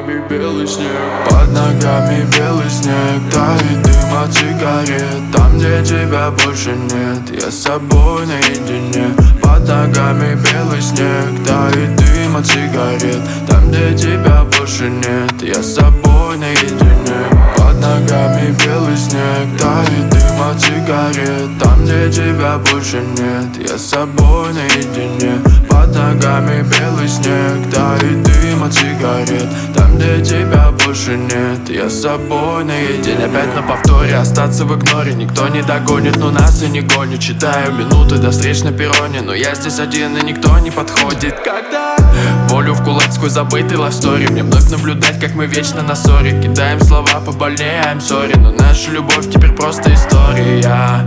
ногами белый снег, под ногами белый снег. Тает дым от сигарет, там, где тебя больше нет. Я с собой наедине, под ногами белый снег. Тает дым от сигарет, там, где тебя больше нет. Я с собой наедине, под ногами белый снег. Тает дым от сигарет, там, где тебя больше нет. Я с собой наедине, под ногами белый снег. Тает дым от сигарет, там, где тебя больше нет. Я с собой наедине. Опять на повторе, остаться в игноре. Никто не догонит, но нас и не гонит. Считаю минуты до встреч на перроне, но я здесь один и никто не подходит. Когда волю в кулацкую забытый лавстори, мне вновь наблюдать, как мы вечно на ссоре. Кидаем слова побольнее, I'm sorry, но наша любовь теперь просто история.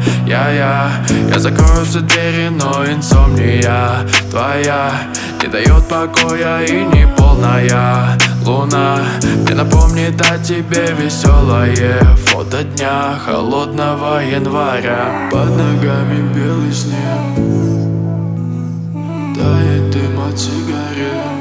Я закрою все двери, но инсомния твоя не дает покоя и не полная луна мне напомнит о тебе веселое фото дня холодного января. Под ногами белый снег, тает дым от сигарет.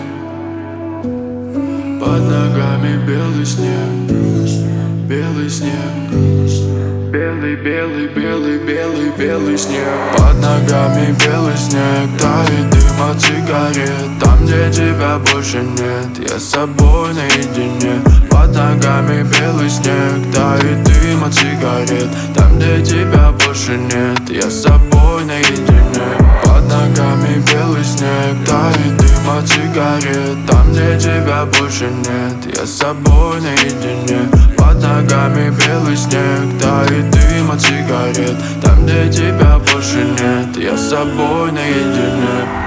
Под ногами белый снег, белый снег. Белый, белый, белый, белый, белый снег. Под ногами белый снег. Тает дым от сигарет, там, где тебя больше нет. Я с собой наедине, под ногами белый снег. Тает дым от сигарет, там, где тебя больше нет. Я с собой наедине, под ногами белый снег. Тает дым от сигарет, там, где тебя больше нет. Я с собой наедине, под ногами белый снег. Тает дым от сигарет, там, где тебя больше нет. Я с собой наедине.